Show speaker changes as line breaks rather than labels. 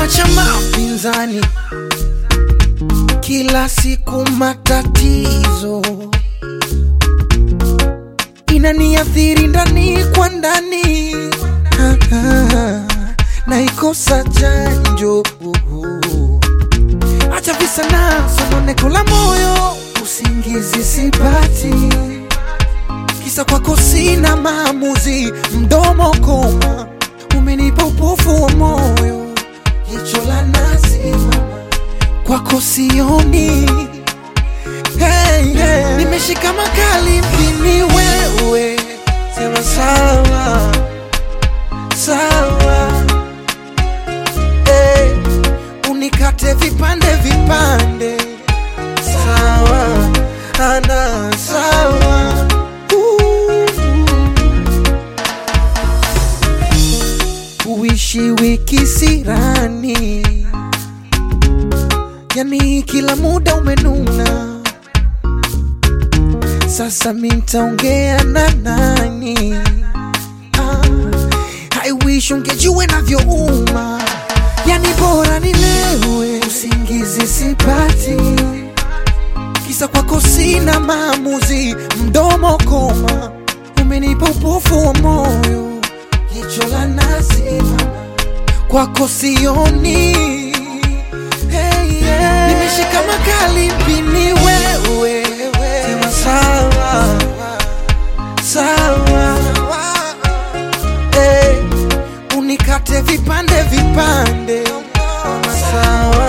cha mapinzani, kila siku matatizo inaniathiri ndani kwa ndani, naikosa chanjo. Acha visa na sononeko la moyo, usingizi sipati, kisa kwako sina maamuzi, mdomo koma, umenipa upofu wa moyo, jicho la nazi kwako sioni. Hey, hey. Nimeshika makali mpini wewe, sema sawa sawa, hey. Unikate vipande vipande, sawa ana sawa. Uishi wiki sirani, yani kila muda umenuna. Sasa mintaongea na nani? I wish ungejua navyouma, yani bora nilewe, usingizi sipati, kisa kwako sina maamuzi, mdomo koma, umenipa upofu wa moyo, jicho la nazi kwako sioni. Hey, yeah. Nimeshika makali mpini wewe, sema sawa sawa, hey. Unikate vipande vipande, sawa.